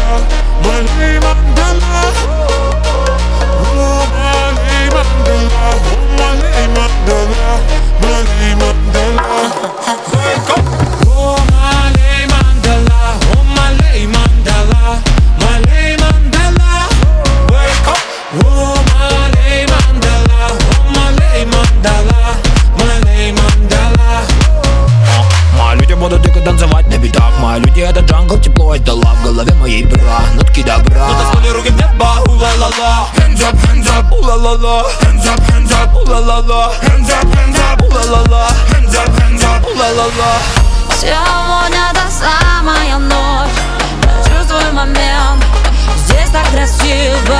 Малей мандала, малей мандала, малей мандала, малей мандала. Wake up. Oh malay mandala, oh malay mandala, malay mandala. Wake up. Oh malay mandala, oh malay mandala, malay mandala. Мои люди будут дико танцевать на битах. Мои люди это джангл, тепло, это лав. В голове моей бра, нотки добра. Доставили руки в небо, у-ла-ла-ла. Hands up, у-ла-ла-ла. Hands up, у-ла-ла-ла. Hands up, у-ла-ла-ла. Hands up, у-ла-ла-ла. Сегодня та самая ночь, прочувствуй момент. Здесь так красиво,